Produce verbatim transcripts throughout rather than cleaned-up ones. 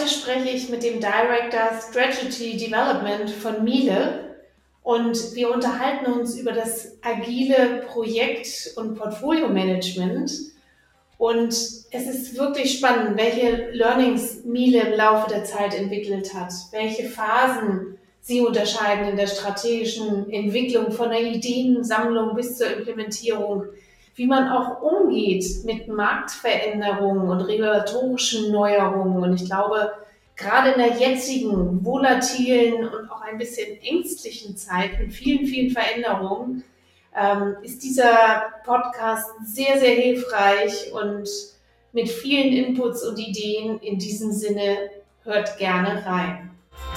Heute spreche ich mit dem Director Strategy Development von Miele und wir unterhalten uns über das agile Projekt- und Portfolio-Management. Und es ist wirklich spannend, welche Learnings Miele im Laufe der Zeit entwickelt hat, welche Phasen sie unterscheiden in der strategischen Entwicklung von der Ideensammlung bis zur Implementierung, wie man auch umgeht mit Marktveränderungen und regulatorischen Neuerungen. Und ich glaube, gerade in der jetzigen, volatilen und auch ein bisschen ängstlichen Zeit mit vielen, vielen Veränderungen, ähm, ist dieser Podcast sehr, sehr hilfreich und mit vielen Inputs und Ideen. In diesem Sinne, hört gerne rein.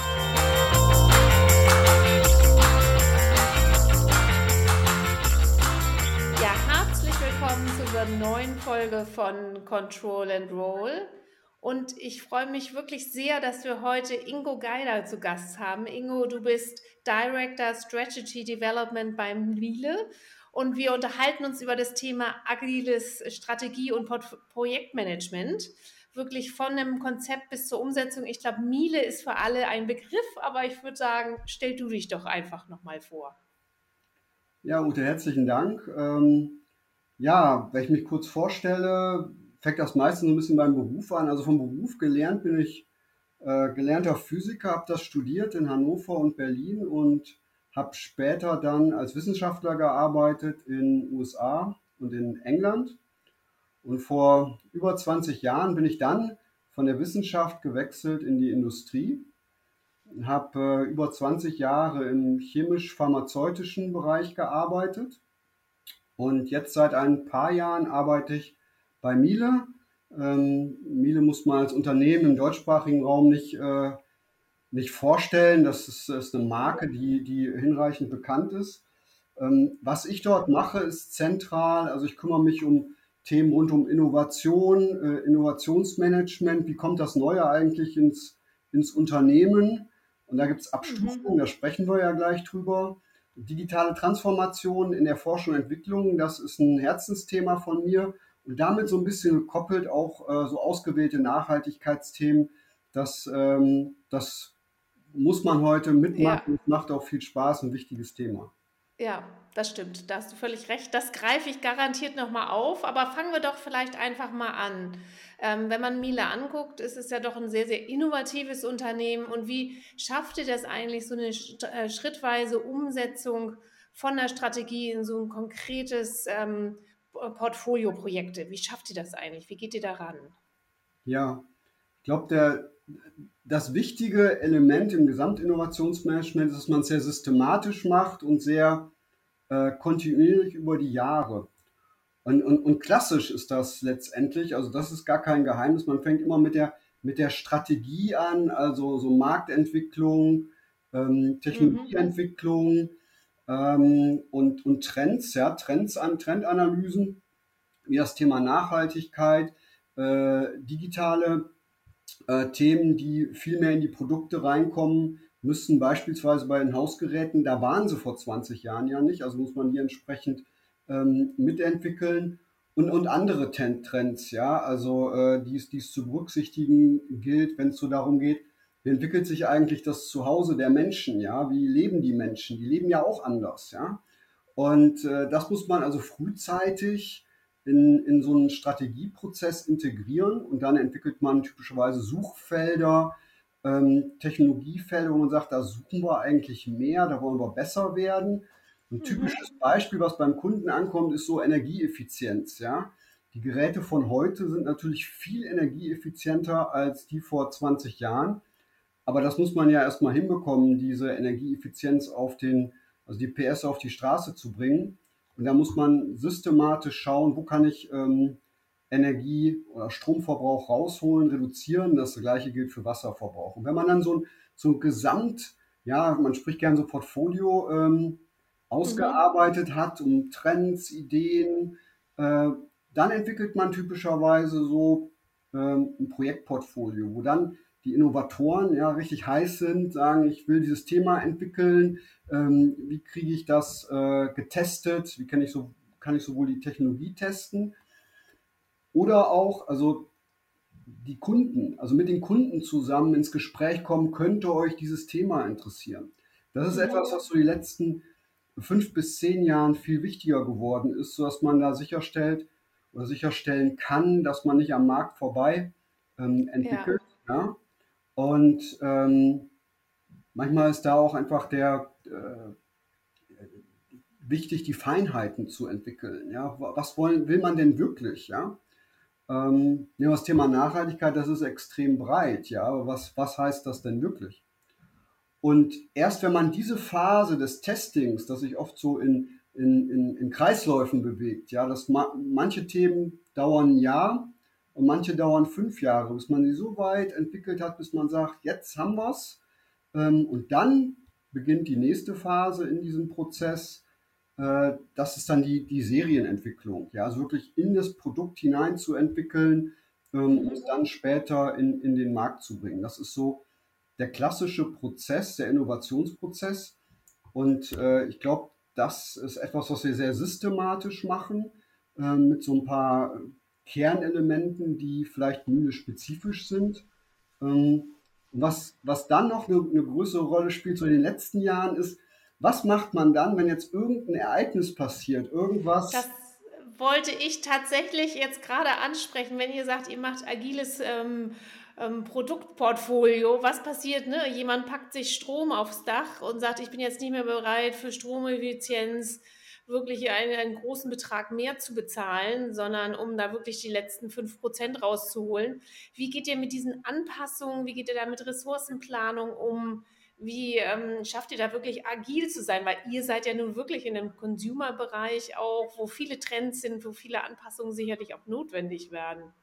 Ja, herzlich willkommen zu dieser neuen Folge von Control and Roll. Und ich freue mich wirklich sehr, dass wir heute Ingo Geider zu Gast haben. Ingo, du bist Director Strategy Development beim Miele und wir unterhalten uns über das Thema agiles Strategie- und Projektmanagement. Wirklich von einem Konzept bis zur Umsetzung. Ich glaube, Miele ist für alle ein Begriff, aber ich würde sagen, stell du dich doch einfach nochmal vor. Ja, Ute, herzlichen Dank. Ähm, ja, wenn ich mich kurz vorstelle, fängt das meistens so ein bisschen beim Beruf an. Also vom Beruf gelernt bin ich äh, gelernter Physiker, habe das studiert in Hannover und Berlin und habe später dann als Wissenschaftler gearbeitet in U S A und in England. Und vor über zwanzig Jahren bin ich dann von der Wissenschaft gewechselt in die Industrie. Habe äh, über zwanzig Jahre im chemisch-pharmazeutischen Bereich gearbeitet und jetzt seit ein paar Jahren arbeite ich bei Miele. Ähm, Miele muss man als Unternehmen im deutschsprachigen Raum nicht, äh, nicht vorstellen. Das ist, das ist eine Marke, die, die hinreichend bekannt ist. Ähm, was ich dort mache, ist zentral. Also ich kümmere mich um Themen rund um Innovation, äh, Innovationsmanagement. Wie kommt das Neue eigentlich ins, ins Unternehmen? Und da gibt es Abstufungen, Mhm. da sprechen wir ja gleich drüber. Digitale Transformation in der Forschung und Entwicklung, das ist ein Herzensthema von mir. Und damit so ein bisschen gekoppelt auch äh, so ausgewählte Nachhaltigkeitsthemen. Das, ähm, das muss man heute Ja. mitmachen. Es macht auch viel Spaß, ein wichtiges Thema. Ja, das stimmt. Da hast du völlig recht. Das greife ich garantiert nochmal auf. Aber fangen wir doch vielleicht einfach mal an. Ähm, wenn man Miele anguckt, ist es ja doch ein sehr, sehr innovatives Unternehmen. Und wie schafft ihr das eigentlich, so eine sch- äh, schrittweise Umsetzung von der Strategie in so ein konkretes ähm, Portfolio-Projekte? Wie schafft ihr das eigentlich? Wie geht ihr daran? Ja, ich glaube, der, das wichtige Element im Gesamtinnovationsmanagement ist, dass man es sehr systematisch macht und sehr äh, kontinuierlich über die Jahre. Und, und, und klassisch ist das letztendlich, also das ist gar kein Geheimnis. Man fängt immer mit der, mit der Strategie an, also so Marktentwicklung, ähm, Mhm. Technologieentwicklung ähm, und, und Trends, ja, Trends an Trendanalysen, wie das Thema Nachhaltigkeit, äh, digitale äh, Themen, die viel mehr in die Produkte reinkommen, müssen beispielsweise bei den Hausgeräten, da waren sie vor zwanzig Jahren ja nicht, also muss man die entsprechend ähm, mitentwickeln und, und andere Ten- Trends, ja, also äh, die es die es zu berücksichtigen gilt, wenn es so darum geht, wie entwickelt sich eigentlich das Zuhause der Menschen, ja, wie leben die Menschen, die leben ja auch anders, ja, und äh, das muss man also frühzeitig in, in so einen Strategieprozess integrieren und dann entwickelt man typischerweise Suchfelder, ähm, Technologiefelder, wo man sagt, da suchen wir eigentlich mehr, da wollen wir besser werden. Ein Mhm. typisches Beispiel, was beim Kunden ankommt, ist so Energieeffizienz. Ja? Die Geräte von heute sind natürlich viel energieeffizienter als die vor zwanzig Jahren. Aber das muss man ja erstmal hinbekommen, diese Energieeffizienz auf den, also die P S auf die Straße zu bringen. Und da muss man systematisch schauen, wo kann ich ähm, Energie- oder Stromverbrauch rausholen, reduzieren. Das gleiche gilt für Wasserverbrauch. Und wenn man dann so ein, so ein Gesamt, ja, man spricht gerne so Portfolio ähm, Mhm. ausgearbeitet hat, um Trends, Ideen, äh, dann entwickelt man typischerweise so ähm, ein Projektportfolio, wo dann die Innovatoren ja richtig heiß sind, sagen, ich will dieses Thema entwickeln, ähm, wie kriege ich das äh, getestet, wie kann ich, so, kann ich sowohl die Technologie testen oder auch, also die Kunden, also mit den Kunden zusammen ins Gespräch kommen, könnte euch dieses Thema interessieren. Das ist etwas, Mhm. was so die letzten fünf bis zehn Jahren viel wichtiger geworden ist, sodass man da sicherstellt oder sicherstellen kann, dass man nicht am Markt vorbei ähm, Ja. entwickelt. Ja? Und ähm, manchmal ist da auch einfach der äh, wichtig, die Feinheiten zu entwickeln. Ja? Was wollen, will man denn wirklich? Ja? Ähm, ja, das Thema Nachhaltigkeit, das ist extrem breit, ja, aber was, was heißt das denn wirklich? Und erst wenn man diese Phase des Testings, das sich oft so in, in, in, in Kreisläufen bewegt, ja, dass ma manche Themen dauern ein Jahr und manche dauern fünf Jahre, bis man sie so weit entwickelt hat, bis man sagt, jetzt haben wir's. Ähm, und dann beginnt die nächste Phase in diesem Prozess, äh, das ist dann die, die Serienentwicklung, ja, also wirklich in das Produkt hinein zu entwickeln, ähm, um es Mhm. dann später in, in den Markt zu bringen. Das ist so der klassische Prozess, der Innovationsprozess. Und äh, ich glaube, das ist etwas, was wir sehr systematisch machen, äh, mit so ein paar Kernelementen, die vielleicht spezifisch sind. Ähm, was, was dann noch eine, eine größere Rolle spielt, so in den letzten Jahren, ist, was macht man dann, wenn jetzt irgendein Ereignis passiert, Das irgendwas. wollte ich tatsächlich jetzt gerade ansprechen, wenn ihr sagt, ihr macht agiles ähm, ähm, Produktportfolio. Was passiert? Ne? Jemand packt sich Strom aufs Dach und sagt, ich bin jetzt nicht mehr bereit, für Stromeffizienz wirklich einen, einen großen Betrag mehr zu bezahlen, sondern um da wirklich die letzten fünf Prozent rauszuholen. Wie geht ihr mit diesen Anpassungen, wie geht ihr da mit Ressourcenplanung um? Wie ähm, schafft ihr da wirklich agil zu sein? Weil ihr seid ja nun wirklich in einem Consumer-Bereich auch, wo viele Trends sind, wo viele Anpassungen sicherlich auch notwendig werden.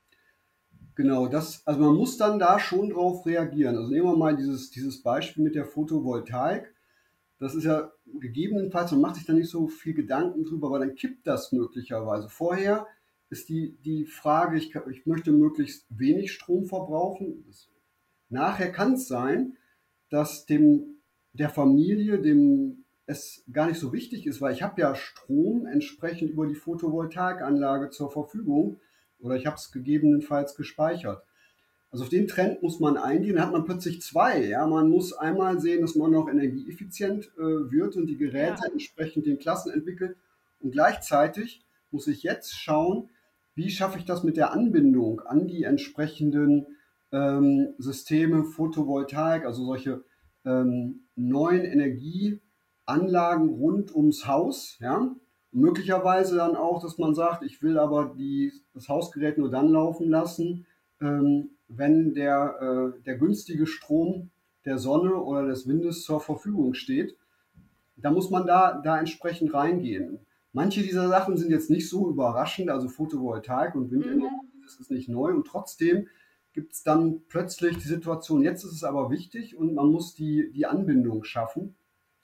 Genau, das, also man muss dann da schon drauf reagieren. Also nehmen wir mal dieses, dieses Beispiel mit der Photovoltaik. Das ist ja gegebenenfalls, man macht sich da nicht so viel Gedanken drüber, aber dann kippt das möglicherweise. Vorher ist die, die Frage, ich, ich möchte möglichst wenig Strom verbrauchen. Das, nachher kann es sein, dass dem der Familie, dem es gar nicht so wichtig ist, weil ich habe ja Strom entsprechend über die Photovoltaikanlage zur Verfügung oder ich habe es gegebenenfalls gespeichert. Also auf den Trend muss man eingehen, dann hat man plötzlich zwei. Ja? Man muss einmal sehen, dass man noch energieeffizient äh, wird und die Geräte Ja, entsprechend den Klassen entwickelt. Und gleichzeitig muss ich jetzt schauen, wie schaffe ich das mit der Anbindung an die entsprechenden ähm, Systeme, Photovoltaik, also solche ähm, neuen Energieanlagen rund ums Haus. Ja? Und möglicherweise dann auch, dass man sagt, ich will aber die, das Hausgerät nur dann laufen lassen, ähm, wenn der, äh, der günstige Strom der Sonne oder des Windes zur Verfügung steht. Da muss man da, da entsprechend reingehen. Manche dieser Sachen sind jetzt nicht so überraschend, also Photovoltaik und Windenergie, mhm. das ist nicht neu und trotzdem gibt es dann plötzlich die Situation, jetzt ist es aber wichtig und man muss die, die Anbindung schaffen.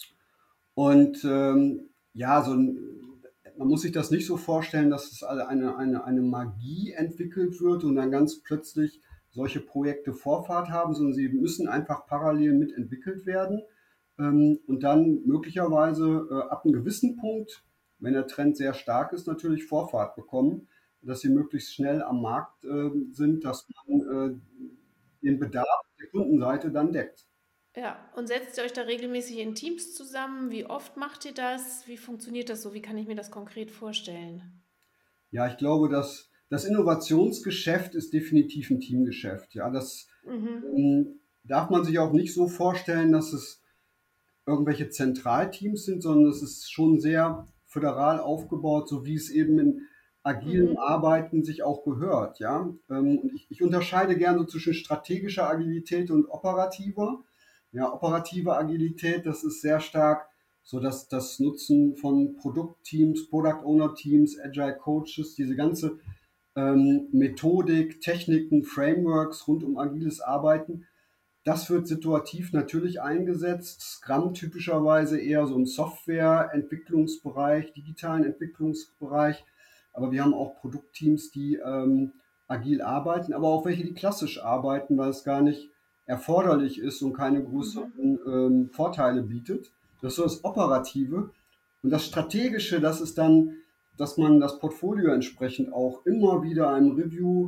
Und ähm, ja, so ein, man muss sich das nicht so vorstellen, dass es eine, eine, eine Magie entwickelt wird und dann ganz plötzlich solche Projekte Vorfahrt haben, sondern sie müssen einfach parallel mitentwickelt werden ähm, und dann möglicherweise äh, ab einem gewissen Punkt, wenn der Trend sehr stark ist, natürlich Vorfahrt bekommen, dass sie möglichst schnell am Markt äh, sind, dass man äh, den Bedarf der Kundenseite dann deckt. Ja, und setzt ihr euch da regelmäßig in Teams zusammen? Wie oft macht ihr das? Wie funktioniert das so? Wie kann ich mir das konkret vorstellen? Ja, ich glaube, dass das Innovationsgeschäft ist definitiv ein Teamgeschäft. Ja, das Mhm. ähm, darf man sich auch nicht so vorstellen, dass es irgendwelche Zentralteams sind, sondern es ist schon sehr föderal aufgebaut, so wie es eben in agilem Mhm. Arbeiten sich auch gehört. Ja, ähm, und ich, ich unterscheide gerne so zwischen strategischer Agilität und operativer. Ja, operative Agilität, das ist sehr stark so dass das Nutzen von Produktteams, Product Owner Teams, Agile Coaches, diese ganze ähm, Methodik, Techniken, Frameworks rund um agiles Arbeiten, das wird situativ natürlich eingesetzt. Scrum typischerweise eher so im Softwareentwicklungsbereich, digitalen Entwicklungsbereich. Aber wir haben auch Produktteams, die ähm, agil arbeiten, aber auch welche, die klassisch arbeiten, weil es gar nicht erforderlich ist und keine Mhm. größeren ähm, Vorteile bietet. Das ist so das Operative. Und das Strategische, das ist dann, dass man das Portfolio entsprechend auch immer wieder einem Review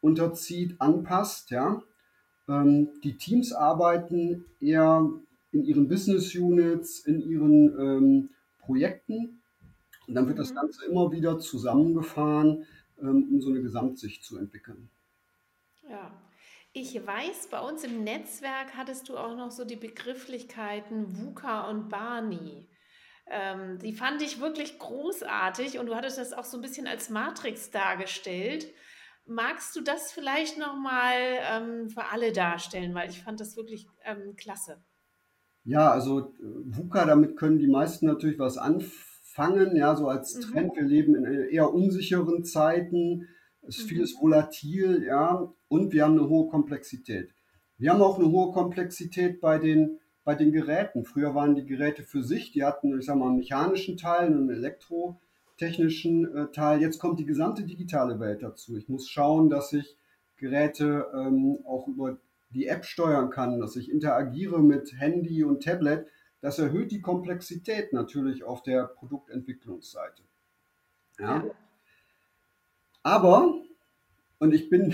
unterzieht, anpasst, ja. Ähm, die Teams arbeiten eher in ihren Business Units, in ihren ähm, Projekten und dann wird das Mhm. Ganze immer wieder zusammengefahren, ähm, um so eine Gesamtsicht zu entwickeln. Ja. Ich weiß, bei uns im Netzwerk hattest du auch noch so die Begrifflichkeiten VUCA und BANI. Ähm, die fand ich wirklich großartig und du hattest das auch so ein bisschen als Matrix dargestellt. Magst du das vielleicht nochmal ähm, für alle darstellen? Weil ich fand das wirklich ähm, klasse. Ja, also äh, VUCA, damit können die meisten natürlich was anfangen, ja, so als Trend. Mhm. Wir leben in äh, eher unsicheren Zeiten, es ist vieles Mhm. volatil, ja, und wir haben eine hohe Komplexität. Wir haben auch eine hohe Komplexität bei den, bei den Geräten. Früher waren die Geräte für sich, die hatten, ich sag mal, einen mechanischen Teil, einen elektrotechnischen äh, Teil. Jetzt kommt die gesamte digitale Welt dazu. Ich muss schauen, dass ich Geräte ähm, auch über die App steuern kann, dass ich interagiere mit Handy und Tablet, das erhöht die Komplexität natürlich auf der Produktentwicklungsseite. Ja? Ja. Aber, und ich bin,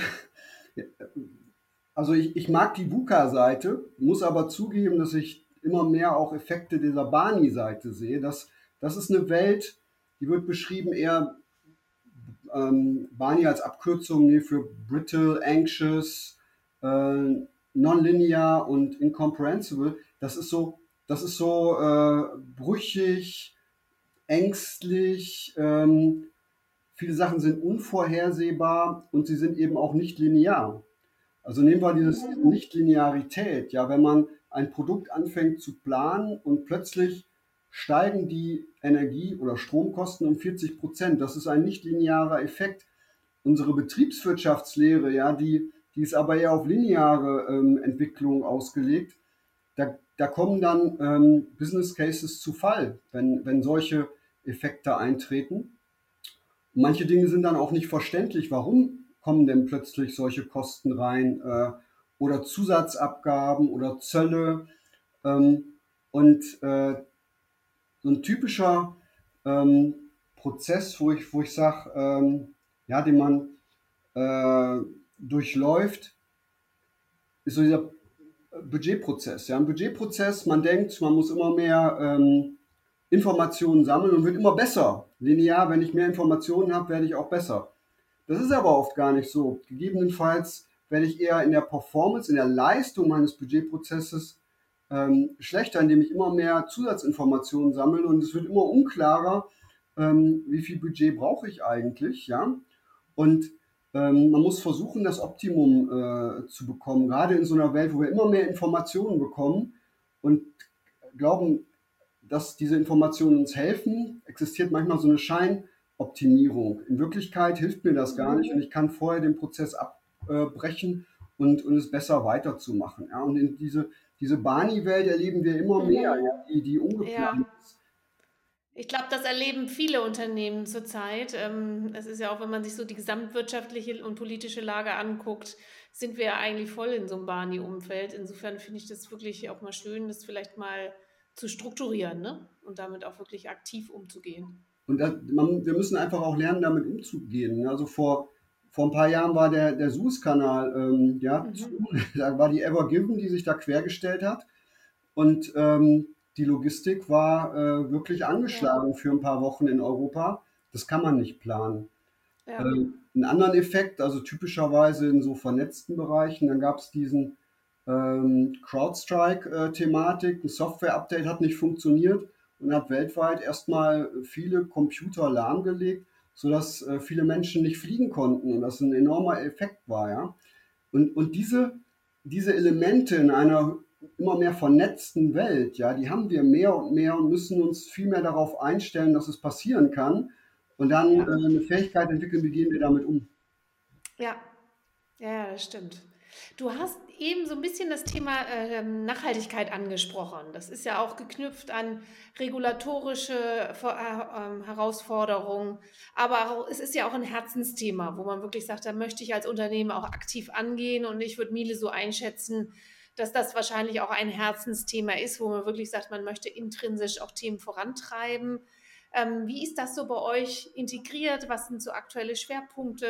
also ich, ich mag die VUCA-Seite, muss aber zugeben, dass ich immer mehr auch Effekte dieser Bani-Seite sehe. Das, das ist eine Welt, die wird beschrieben eher ähm, Bani als Abkürzung nee, für brittle, anxious, äh, nonlinear und incomprehensible. Das ist so, das ist so äh, brüchig, ängstlich. Ähm, viele Sachen sind unvorhersehbar und sie sind eben auch nicht linear. Also nehmen wir dieses Mhm. Nichtlinearität, ja, wenn man ein Produkt anfängt zu planen und plötzlich steigen die Energie- oder Stromkosten um vierzig Prozent. Das ist ein nichtlinearer Effekt. Unsere Betriebswirtschaftslehre, ja, die, die ist aber eher auf lineare ähm, Entwicklung ausgelegt. Da, da kommen dann ähm, Business Cases zu Fall, wenn, wenn solche Effekte eintreten. Manche Dinge sind dann auch nicht verständlich. Warum kommen denn plötzlich solche Kosten rein äh, oder Zusatzabgaben oder Zölle? Ähm, und äh, so ein typischer ähm, Prozess, wo ich, wo ich sage, ähm, ja, den man äh, durchläuft, ist so dieser Budgetprozess. Ja, ein Budgetprozess, man denkt, man muss immer mehr ähm, Informationen sammeln und wird immer besser. Linear, wenn ich mehr Informationen habe, werde ich auch besser. Das ist aber oft gar nicht so. Gegebenenfalls werde ich eher in der Performance, in der Leistung meines Budgetprozesses ähm, schlechter, indem ich immer mehr Zusatzinformationen sammle und es wird immer unklarer, ähm, wie viel Budget brauche ich eigentlich, ja. Und ähm, man muss versuchen, das Optimum äh, zu bekommen, gerade in so einer Welt, wo wir immer mehr Informationen bekommen und glauben, dass diese Informationen uns helfen, existiert manchmal so eine Scheinoptimierung. In Wirklichkeit hilft mir das gar nicht und Mhm. ich kann vorher den Prozess abbrechen und, und es besser weiterzumachen. Ja? Und in diese, diese Barney-Welt erleben wir immer mehr, ja? Mhm. die, die ungeplant Ja. ist. Ich glaube, das erleben viele Unternehmen zurzeit. Ähm, es ist ja auch, wenn man sich so die gesamtwirtschaftliche und politische Lage anguckt, sind wir ja eigentlich voll in so einem Barney-Umfeld. Insofern finde ich das wirklich auch mal schön, das vielleicht mal zu strukturieren, ne? Und damit auch wirklich aktiv umzugehen. Und das, man, wir müssen einfach auch lernen, damit umzugehen. Also vor, vor ein paar Jahren war der, der Suezkanal ähm, ja, zu. Mhm. Da war die Ever Given, die sich da quergestellt hat. Und ähm, die Logistik war äh, wirklich Ja, angeschlagen für ein paar Wochen in Europa. Das kann man nicht planen. ja, Ähm, einen anderen Effekt, also typischerweise in so vernetzten Bereichen, dann gab es diesen ähm, CrowdStrike-Thematik. Ein Software-Update hat nicht funktioniert und hat weltweit erstmal viele Computer lahmgelegt, sodass äh, viele Menschen nicht fliegen konnten und das ein enormer Effekt war. Ja? Und, und diese, diese Elemente in einer immer mehr vernetzten Welt, ja, die haben wir mehr und mehr und müssen uns viel mehr darauf einstellen, dass es passieren kann und dann ja, äh, eine Fähigkeit entwickeln, wie gehen wir damit um. ja. Ja, ja, das stimmt. Du hast eben so ein bisschen das Thema ähm, Nachhaltigkeit angesprochen. Das ist ja auch geknüpft an regulatorische Vor- äh, ähm, Herausforderungen, aber auch, es ist ja auch ein Herzensthema, wo man wirklich sagt, da möchte ich als Unternehmen auch aktiv angehen und ich würde Miele so einschätzen, dass das wahrscheinlich auch ein Herzensthema ist, wo man wirklich sagt, man möchte intrinsisch auch Themen vorantreiben. Ähm, wie ist das so bei euch integriert? Was sind so aktuelle Schwerpunkte?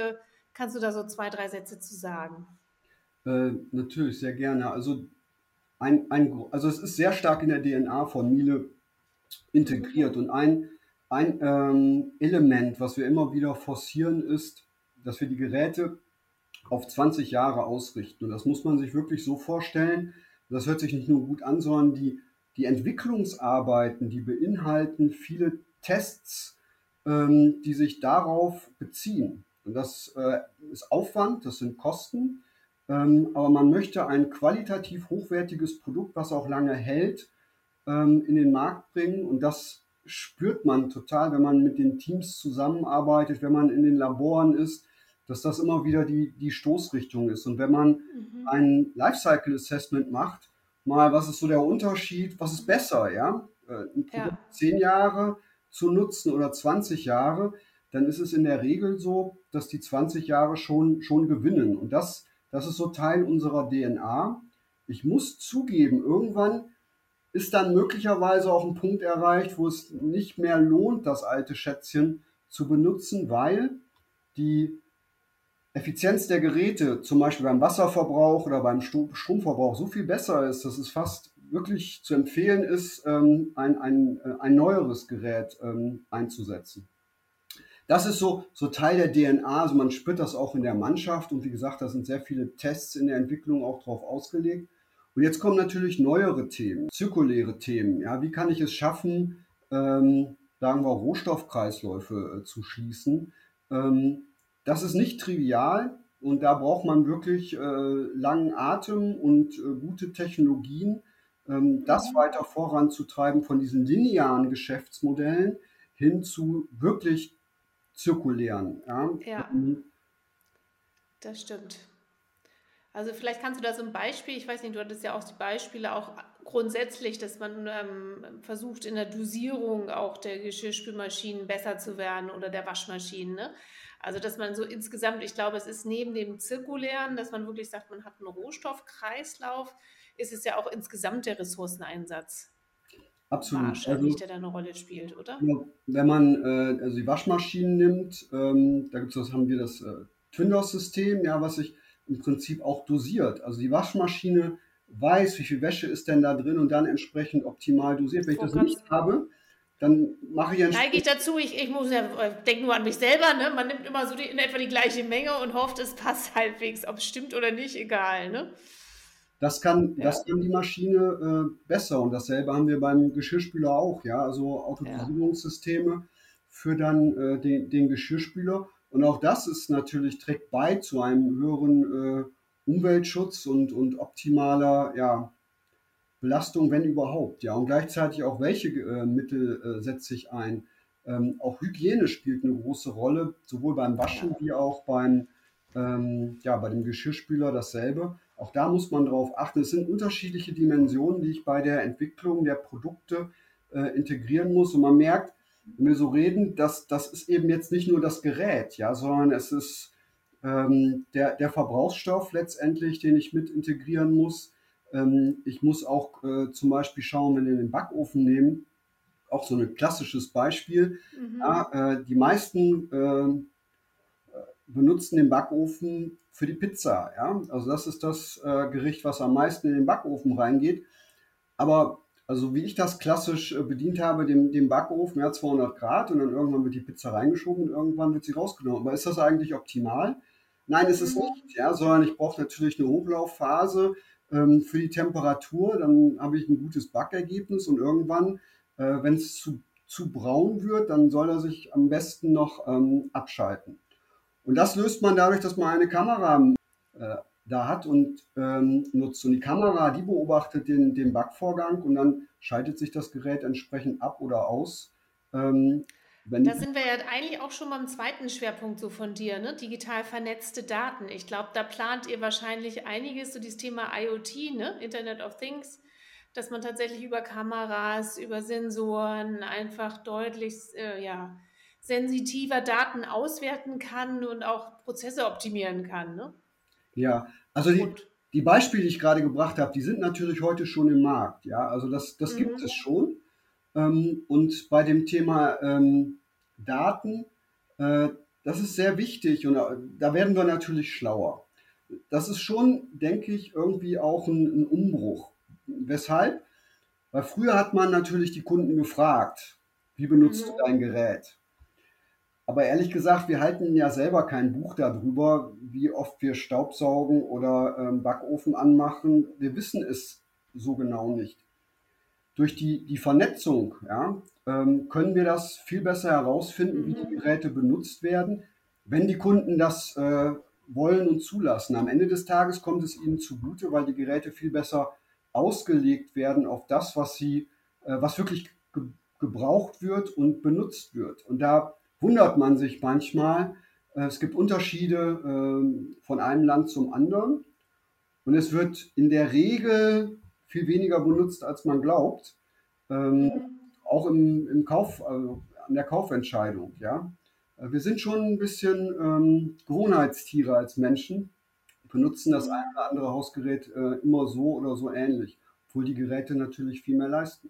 Kannst du da so zwei, drei Sätze zu sagen? Äh, natürlich, sehr gerne. Also, ein, ein, also es ist sehr stark in der D N A von Miele Mhm. integriert. Und ein, ein ähm, Element, was wir immer wieder forcieren, ist, dass wir die Geräte auf zwanzig Jahre ausrichten. Und das muss man sich wirklich so vorstellen. Das hört sich nicht nur gut an, sondern die, die Entwicklungsarbeiten, die beinhalten viele Tests, ähm, die sich darauf beziehen. Und das äh, ist Aufwand, das sind Kosten. Ähm, aber man möchte ein qualitativ hochwertiges Produkt, was auch lange hält, ähm, in den Markt bringen. Und das spürt man total, wenn man mit den Teams zusammenarbeitet, wenn man in den Laboren ist, dass das immer wieder die, die Stoßrichtung ist. Und wenn man Mhm. ein Lifecycle Assessment macht, mal, was ist so der Unterschied, was ist besser, ja? Äh, Ein Produkt Ja, zehn Jahre zu nutzen oder zwanzig Jahre, dann ist es in der Regel so, dass die zwanzig Jahre schon, schon gewinnen. Und das, das ist so Teil unserer D N A. Ich muss zugeben, irgendwann ist dann möglicherweise auch ein Punkt erreicht, wo es nicht mehr lohnt, das alte Schätzchen zu benutzen, weil die Effizienz der Geräte, zum Beispiel beim Wasserverbrauch oder beim Sto- Stromverbrauch, so viel besser ist, dass es fast wirklich zu empfehlen ist, ähm, ein, ein, äh, ein neueres Gerät ähm, einzusetzen. Das ist so, so Teil der D N A, also man spürt das auch in der Mannschaft und wie gesagt, da sind sehr viele Tests in der Entwicklung auch drauf ausgelegt. Und jetzt kommen natürlich neuere Themen, zirkuläre Themen. Ja, wie kann ich es schaffen, ähm, sagen wir, Rohstoffkreisläufe äh, zu schließen? Ähm, Das ist nicht trivial und da braucht man wirklich äh, langen Atem und äh, gute Technologien, ähm, das mhm. weiter voranzutreiben von diesen linearen Geschäftsmodellen hin zu wirklich zirkulären. Ja. Ja, Ähm, das stimmt. Also vielleicht kannst du da so ein Beispiel, ich weiß nicht, du hattest ja auch die Beispiele auch grundsätzlich, dass man ähm, versucht in der Dosierung auch der Geschirrspülmaschinen besser zu werden oder der Waschmaschinen. Ne? Also dass man so insgesamt, ich glaube, es ist neben dem Zirkulären, dass man wirklich sagt, man hat einen Rohstoffkreislauf, ist es ja auch insgesamt der Ressourceneinsatz Absolut. wahrscheinlich, Also der da eine Rolle spielt, oder? ja, wenn man äh, also die Waschmaschinen nimmt, ähm, da gibt's das, haben wir das äh, Twindos-System, ja, was sich im Prinzip auch dosiert. Also die Waschmaschine weiß, wie viel Wäsche ist denn da drin und dann entsprechend optimal dosiert. Wenn ich das Wollte grad nicht habe, dann mache ich neige ich entsprechend. dazu, ich, ich muss ja, äh, denke nur an mich selber, ne? Man nimmt immer so die, in etwa die gleiche Menge und hofft, es passt halbwegs. Ob es stimmt oder nicht, egal, ne? Das kann, das Ja, kann die Maschine äh, besser und dasselbe haben wir beim Geschirrspüler auch, ja, also ja, Autodosierungssysteme für dann äh, den, den Geschirrspüler und auch das ist natürlich trägt bei zu einem höheren äh, Umweltschutz und, und optimaler ja, Belastung, wenn überhaupt, ja, und gleichzeitig auch welche äh, Mittel äh, setze ich ein. Ähm, auch Hygiene spielt eine große Rolle, sowohl beim Waschen ja, wie auch beim, ähm, ja, bei dem Geschirrspüler dasselbe. Auch da muss man drauf achten. Es sind unterschiedliche Dimensionen, die ich bei der Entwicklung der Produkte äh, integrieren muss. Und man merkt, wenn wir so reden, dass das ist eben jetzt nicht nur das Gerät, ja, sondern es ist ähm, der, der Verbrauchsstoff letztendlich, den ich mit integrieren muss. Ähm, ich muss auch äh, zum Beispiel schauen, wenn wir den Backofen nehmen, auch so ein klassisches Beispiel. mhm. Ja, äh, die meisten äh, benutzen den Backofen für die Pizza. Ja? Also das ist das äh, Gericht, was am meisten in den Backofen reingeht. Aber also wie ich das klassisch äh, bedient habe, dem, dem Backofen, ja, zweihundert Grad und dann irgendwann wird die Pizza reingeschoben und irgendwann wird sie rausgenommen. Aber ist das eigentlich optimal? Nein, ist es Mhm. nicht, ja, sondern ich brauche natürlich eine Hochlaufphase ähm, für die Temperatur, dann habe ich ein gutes Backergebnis und irgendwann, äh, wenn es zu, zu braun wird, dann soll er sich am besten noch ähm, abschalten. Und das löst man dadurch, dass man eine Kamera äh, da hat und ähm, nutzt. Und die Kamera, die beobachtet den, den Backvorgang und dann schaltet sich das Gerät entsprechend ab oder aus. Ähm, wenn Da die, sind wir ja eigentlich auch schon beim zweiten Schwerpunkt so von dir, ne? Digital vernetzte Daten. Ich glaube, da plant ihr wahrscheinlich einiges, so dieses Thema IoT, ne? Internet of Things, dass man tatsächlich über Kameras, über Sensoren einfach deutlich, äh, ja, sensitiver Daten auswerten kann und auch Prozesse optimieren kann, ne? ja, also die, Und die Beispiele, die ich gerade gebracht habe, die sind natürlich heute schon im Markt. Ja, also das, das gibt es mhm. schon. Ähm, und bei dem Thema ähm, Daten, äh, das ist sehr wichtig und da da werden wir natürlich schlauer. Das ist schon, denke ich, irgendwie auch ein 'n Umbruch. Weshalb? Weil früher hat man natürlich die Kunden gefragt: „Wie benutzt du Mhm. dein Gerät?“ Aber ehrlich gesagt, wir halten ja selber kein Buch darüber, wie oft wir Staubsaugen oder, ähm, Backofen anmachen. Wir wissen es so genau nicht. Durch die die Vernetzung, ja, ähm, können wir das viel besser herausfinden, wie die Mhm. Geräte benutzt werden, wenn die Kunden das, äh, wollen und zulassen. Am Ende des Tages kommt es ihnen zugute, weil die Geräte viel besser ausgelegt werden auf das, was sie äh, was wirklich ge gebraucht wird und benutzt wird. Und da wundert man sich manchmal, äh, es gibt Unterschiede, ähm, von einem Land zum anderen und es wird in der Regel viel weniger benutzt, als man glaubt. Ähm, Mhm. auch im, im Kauf, also an der Kaufentscheidung, ja. Äh, Wir sind schon ein bisschen ähm, Gewohnheitstiere als Menschen, benutzen das ein Mhm. oder andere Hausgerät äh, immer so oder so ähnlich, obwohl die Geräte natürlich viel mehr leisten.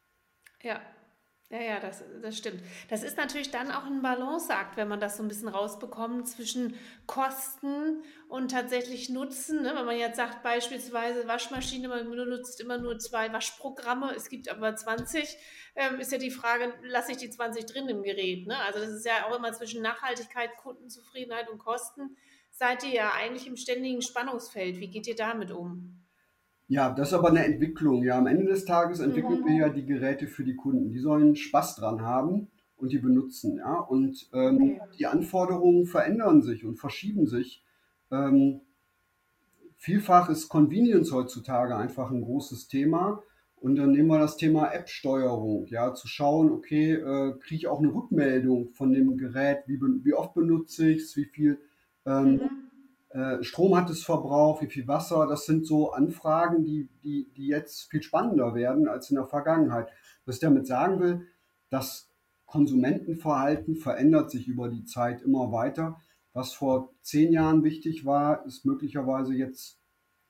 Ja. Ja, ja, das, das stimmt. Das ist natürlich dann auch ein Balanceakt, wenn man das so ein bisschen rausbekommt zwischen Kosten und tatsächlich Nutzen. Ne? Wenn man jetzt sagt, beispielsweise Waschmaschine, man benutzt immer nur zwei Waschprogramme, es gibt aber zwanzig, ähm, ist ja die Frage, lasse ich die zwanzig drin im Gerät? Ne? Also das ist ja auch immer zwischen Nachhaltigkeit, Kundenzufriedenheit und Kosten. Seid ihr ja eigentlich im ständigen Spannungsfeld. Wie geht ihr damit um? Ja, das ist aber eine Entwicklung. Ja, am Ende des Tages entwickeln wir Mhm. ja die Geräte für die Kunden. Die sollen Spaß dran haben und die benutzen, ja. Und ähm, Okay. die Anforderungen verändern sich und verschieben sich. Ähm, Vielfach ist Convenience heutzutage einfach ein großes Thema. Und dann nehmen wir das Thema App-Steuerung, ja, zu schauen, okay, äh, kriege ich auch eine Rückmeldung von dem Gerät, wie, ben- wie oft benutze ich es, wie viel ähm, Mhm. äh, Strom hat es verbraucht, wie viel Wasser. Das sind so Anfragen, die, die, die jetzt viel spannender werden als in der Vergangenheit. Was ich damit sagen will, das Konsumentenverhalten verändert sich über die Zeit immer weiter. Was vor zehn Jahren wichtig war, ist möglicherweise jetzt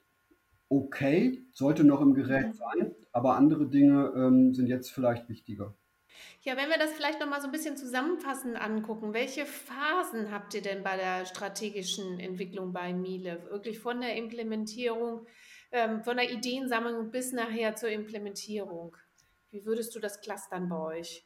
okay, sollte noch im Gerät Mhm. sein, aber andere Dinge ähm, sind jetzt vielleicht wichtiger. Ja, wenn wir das vielleicht noch mal so ein bisschen zusammenfassend angucken, welche Phasen habt ihr denn bei der strategischen Entwicklung bei Miele? Wirklich von der Implementierung, ähm, von der Ideensammlung bis nachher zur Implementierung. Wie würdest du das clustern bei euch?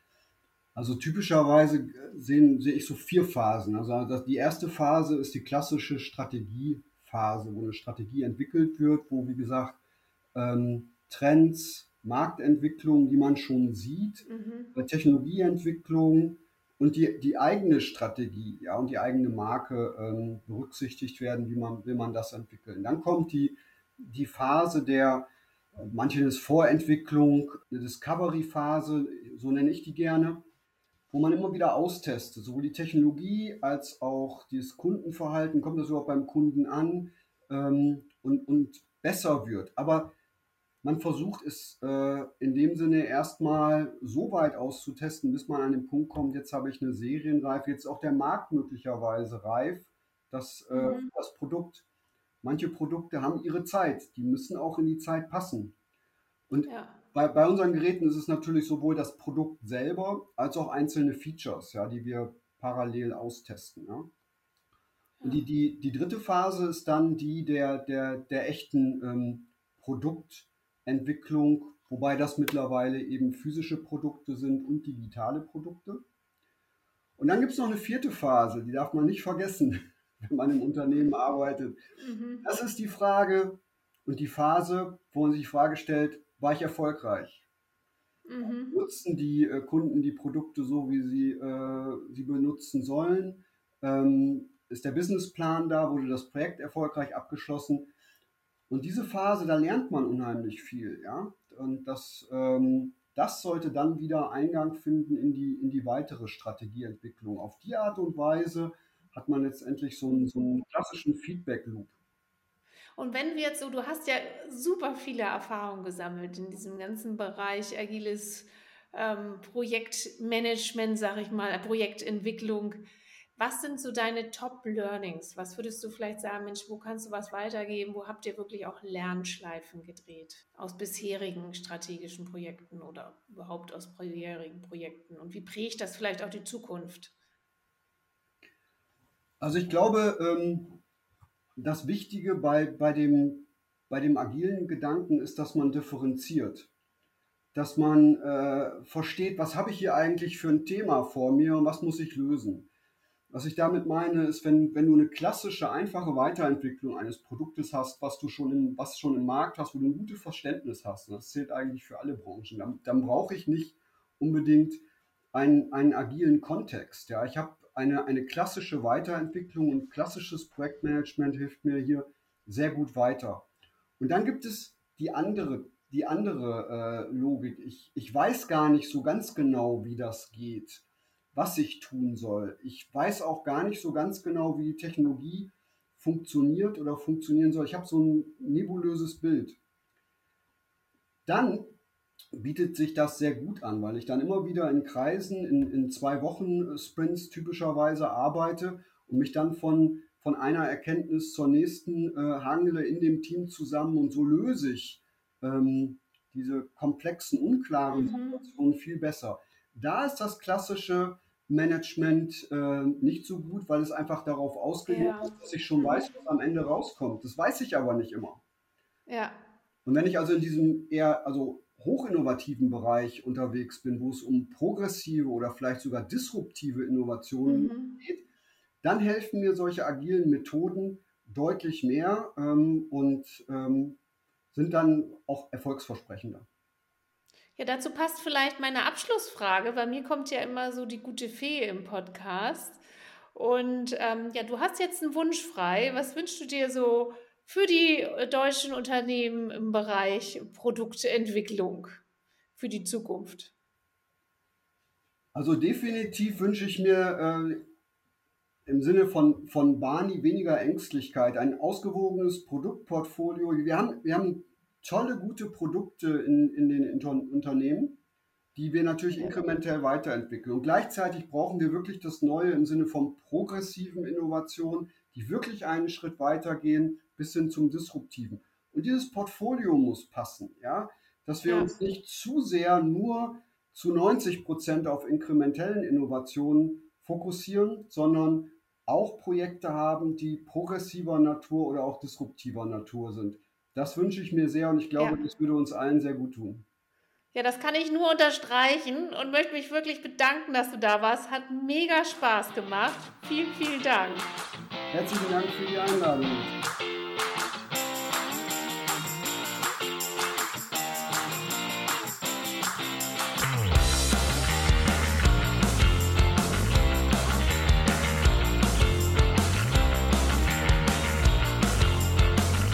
Also typischerweise sehen, sehe ich so vier Phasen. Also das, die erste Phase ist die klassische Strategiephase, wo eine Strategie entwickelt wird, wo wie gesagt ähm, Trends, Marktentwicklung, die man schon sieht, Mhm. äh, Technologieentwicklung und die, die eigene Strategie, ja, und die eigene Marke ähm, berücksichtigt werden, wie man will man das entwickeln. Dann kommt die, die Phase der, äh, manche nennen es Vorentwicklung, eine Discovery-Phase, so nenne ich die gerne, wo man immer wieder austestet, sowohl die Technologie als auch das Kundenverhalten, kommt das überhaupt beim Kunden an ähm, und, und besser wird. Aber man versucht es äh, in dem Sinne erstmal so weit auszutesten, bis man an den Punkt kommt, jetzt habe ich eine Serienreife, jetzt ist auch der Markt möglicherweise reif, das, äh, Mhm. das Produkt. Manche Produkte haben ihre Zeit, die müssen auch in die Zeit passen. Und Ja. bei, bei unseren Geräten ist es natürlich sowohl das Produkt selber als auch einzelne Features, ja, die wir parallel austesten. Ja. Und Ja. die, die, die dritte Phase ist dann die der, der, der echten ähm, Produktentwicklung, wobei das mittlerweile eben physische Produkte sind und digitale Produkte. Und dann gibt es noch eine vierte Phase, die darf man nicht vergessen, wenn man im Unternehmen arbeitet. Mhm. Das ist die Frage und die Phase, wo man sich die Frage stellt, war ich erfolgreich? Mhm. Nutzen die äh, Kunden die Produkte so, wie sie äh, sie benutzen sollen? Ähm, ist der Businessplan da? Wurde das Projekt erfolgreich abgeschlossen? Und diese Phase, da lernt man unheimlich viel, ja. Und das, ähm, das sollte dann wieder Eingang finden in die, in die weitere Strategieentwicklung. Auf die Art und Weise hat man letztendlich so einen, so einen klassischen Feedback-Loop. Und wenn wir jetzt so, du hast ja super viele Erfahrungen gesammelt in diesem ganzen Bereich agiles ähm, Projektmanagement, sag ich mal, äh, Projektentwicklung. Was sind so deine Top-Learnings? Was würdest du vielleicht sagen, Mensch, wo kannst du was weitergeben? Wo habt ihr wirklich auch Lernschleifen gedreht aus bisherigen strategischen Projekten oder überhaupt aus vorherigen Projekten? Und wie prägt das vielleicht auch die Zukunft? Also ich glaube, ähm, das Wichtige bei, bei, dem, bei dem agilen Gedanken ist, dass man differenziert. Dass man äh, versteht, was habe ich hier eigentlich für ein Thema vor mir und was muss ich lösen. Was ich damit meine, ist, wenn, wenn du eine klassische, einfache Weiterentwicklung eines Produktes hast, was du schon im, was schon im Markt hast, wo du ein gutes Verständnis hast, und das zählt eigentlich für alle Branchen, dann, dann brauche ich nicht unbedingt einen, einen agilen Kontext. Ja, ich habe eine, eine klassische Weiterentwicklung und klassisches Projektmanagement hilft mir hier sehr gut weiter. Und dann gibt es die andere, die andere äh, Logik. Ich, ich weiß gar nicht so ganz genau, wie das geht, was ich tun soll. Ich weiß auch gar nicht so ganz genau, wie die Technologie funktioniert oder funktionieren soll. Ich habe so ein nebulöses Bild. Dann bietet sich das sehr gut an, weil ich dann immer wieder in Kreisen, in, in zwei Wochen Sprints typischerweise arbeite und mich dann von, von einer Erkenntnis zur nächsten äh, hangle in dem Team zusammen und so löse ich ähm, diese komplexen, unklaren Mhm. Situationen viel besser. Da ist das klassische Management äh, nicht so gut, weil es einfach darauf ausgelegt Ja. ist, dass ich schon weiß, Mhm. was am Ende rauskommt. Das weiß ich aber nicht immer. Ja. Und wenn ich also in diesem eher also hochinnovativen Bereich unterwegs bin, wo es um progressive oder vielleicht sogar disruptive Innovationen Mhm. geht, dann helfen mir solche agilen Methoden deutlich mehr ähm, und ähm, sind dann auch erfolgsversprechender. Ja, dazu passt vielleicht meine Abschlussfrage. Bei mir kommt ja immer so die gute Fee im Podcast. Und ähm, ja, du hast jetzt einen Wunsch frei. Was wünschst du dir so für die äh, deutschen Unternehmen im Bereich Produktentwicklung für die Zukunft? Also definitiv wünsche ich mir äh, im Sinne von, von Barney weniger Ängstlichkeit, ein ausgewogenes Produktportfolio. Wir haben, wir haben tolle, gute Produkte in, in den Inter Unternehmen, die wir natürlich Ja, inkrementell weiterentwickeln. Und gleichzeitig brauchen wir wirklich das Neue im Sinne von progressiven Innovationen, die wirklich einen Schritt weitergehen bis hin zum Disruptiven. Und dieses Portfolio muss passen, ja, dass wir ja, uns nicht zu sehr nur zu neunzig Prozent auf inkrementellen Innovationen fokussieren, sondern auch Projekte haben, die progressiver Natur oder auch disruptiver Natur sind. Das wünsche ich mir sehr und ich glaube, ja. das würde uns allen sehr gut tun. Ja, das kann ich nur unterstreichen und möchte mich wirklich bedanken, dass du da warst. Hat mega Spaß gemacht. Vielen, vielen Dank. Herzlichen Dank für die Einladung.